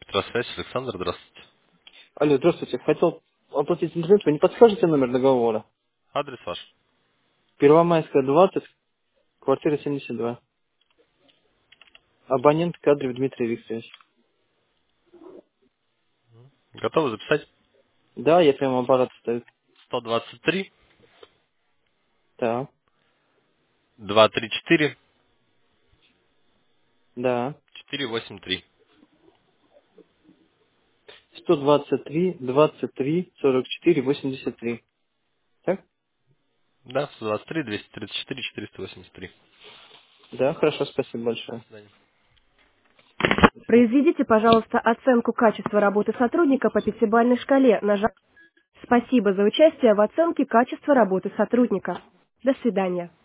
Электросвязь, Александр, здравствуйте. Алло, здравствуйте. Хотел оплатить интернет. Вы не подскажете номер договора? Адрес ваш. Первомайская, 20, квартира 72. Абонент Кадрев Дмитрий Викторович. Готовы записать? Да, я прямо аппарат стою. 123 Да, 234 да. 483. 123, 23, 44, 83. Так? Да, 123 234 483. Да, хорошо, спасибо До большое. свидания. До свидания. Произведите, пожалуйста, оценку качества работы сотрудника по пятибалльной шкале, нажав «Спасибо за участие в оценке качества работы сотрудника». До свидания.